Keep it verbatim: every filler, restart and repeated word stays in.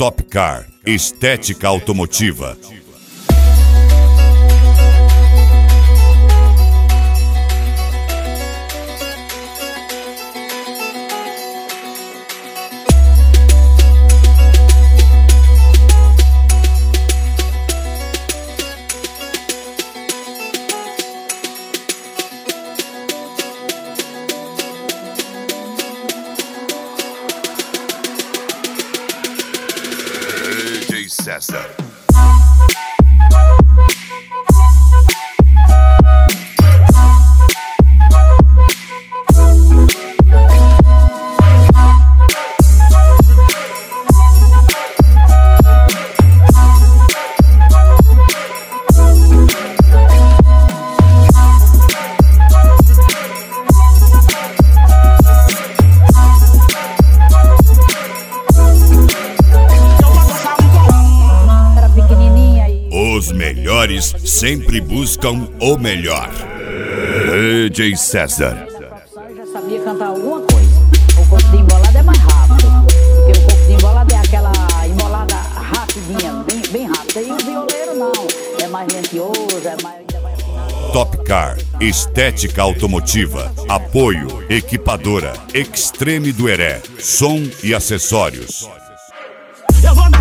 Top Car, estética automotiva. César. Os melhores sempre buscam o melhor. D J César. Já sabia cantar alguma coisa. O coco de embolada é mais rápido. Porque o coco de embolada é aquela embolada rapidinha, bem, bem rápida. E o violeiro não. É mais lentioso, é mais... Top Car, estética automotiva. Apoio, equipadora, Extreme do Heré. Som e acessórios. Eu vou